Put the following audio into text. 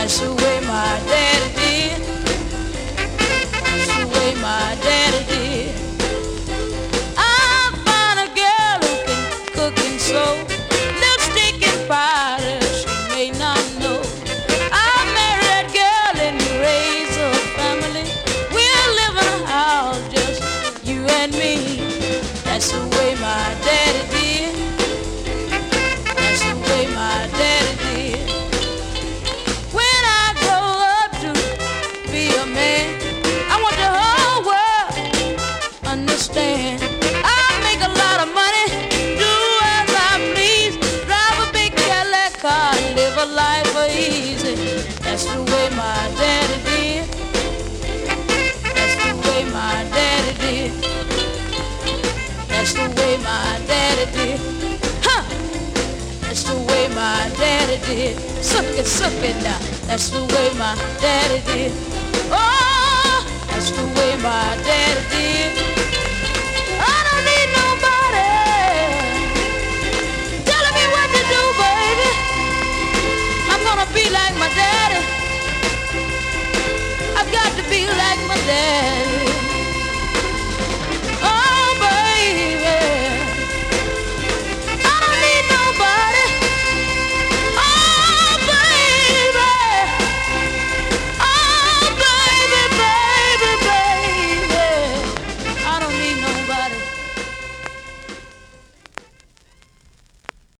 That's the way my daddy did. That's the way my daddy did. I found a girl who can cook and sew, lipstick and powder she may not know. I married that girl and raised a family. We'll live in a house, just you and me. That's the way my daddy did. That's the way my daddy did. When I grow up to be a man, I want the whole world understand. I make a lot of money, do as I please, drive a big Cadillac car, live a life for easy. That's the way my daddy did. That's the way my daddy did. That's the way my daddy did. Huh! That's the way my daddy did. Suck it now. That's the way my daddy did. Oh, that's the way my daddy did. I don't need nobody telling me what to do, baby. I'm gonna be like my daddy. I've got to be like my daddy.